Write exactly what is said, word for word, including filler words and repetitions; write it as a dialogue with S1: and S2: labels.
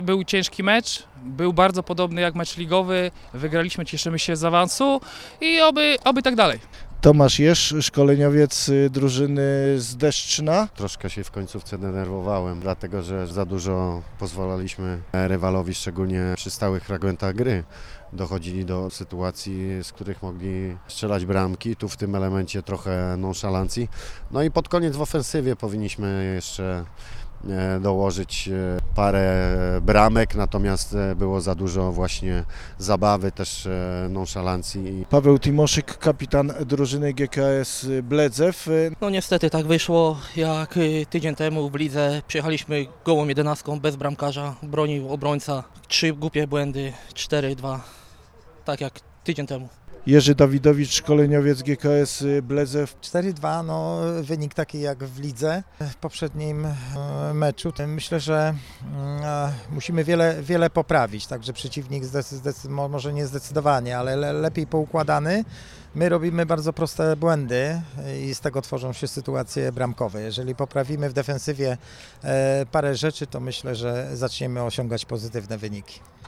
S1: Był ciężki mecz, był bardzo podobny jak mecz ligowy, wygraliśmy, cieszymy się z awansu i oby, oby tak dalej.
S2: Tomasz Jesz, szkoleniowiec drużyny z Deszczyna.
S3: Troszkę się w końcówce denerwowałem, dlatego że za dużo pozwalaliśmy rywalowi, szczególnie przy stałych fragmentach gry. Dochodzili do sytuacji, z których mogli strzelać bramki, tu w tym elemencie trochę nonszalancji. No i pod koniec w ofensywie powinniśmy jeszcze dołożyć parę bramek, natomiast było za dużo właśnie zabawy, też nonszalancji.
S2: Paweł Timoszyk, kapitan drużyny G K S Bledzew.
S4: No niestety tak wyszło, jak tydzień temu w lidze przyjechaliśmy gołą jedenastką bez bramkarza, bronił obrońca, trzy głupie błędy, cztery dwa, tak jak tydzień temu.
S2: Jerzy Dawidowicz, szkoleniowiec G K S Bledzew.
S5: cztery dwa, no wynik taki jak w lidze w poprzednim meczu. Myślę, że musimy wiele, wiele poprawić, także przeciwnik zdecyd- może nie zdecydowanie, ale le- lepiej poukładany. My robimy bardzo proste błędy i z tego tworzą się sytuacje bramkowe. Jeżeli poprawimy w defensywie parę rzeczy, to myślę, że zaczniemy osiągać pozytywne wyniki.